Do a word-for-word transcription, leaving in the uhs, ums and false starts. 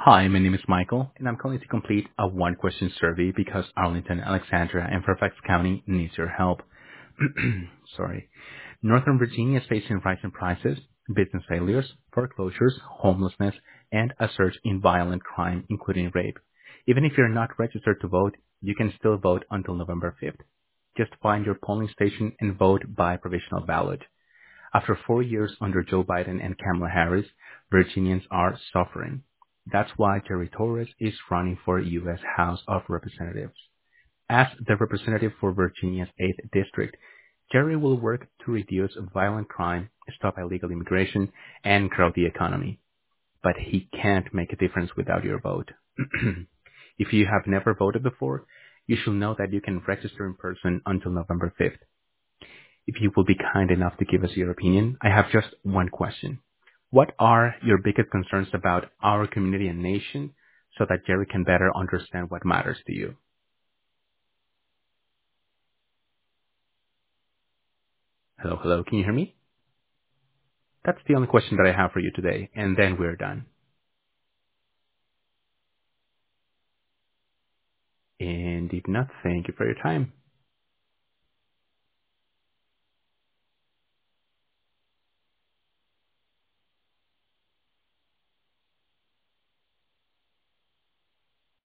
Hi, my name is Michael, and I'm calling to complete a one-question survey because Arlington, Alexandria, and Fairfax County needs your help. Sorry. Northern Virginia is facing rising prices, business failures, foreclosures, homelessness, and a surge in violent crime, including rape. Even if you're not registered to vote, you can still vote until November fifth. Just find your polling station and vote by provisional ballot. After four years under Joe Biden and Kamala Harris, Virginians are suffering. That's why Jerry Torres is running for U S House of Representatives. As the representative for Virginia's eighth District, Jerry will work to reduce violent crime, stop illegal immigration, and grow the economy. But he can't make a difference without your vote. If you have never voted before, you should know that you can register in person until November fifth. If you will be kind enough to give us your opinion, I have just one question. What are your biggest concerns about our community and nation so that Jerry can better understand what matters to you? Hello, hello, can you hear me? That's the only question that I have for you today, and then we're done. And if not, thank you for your time.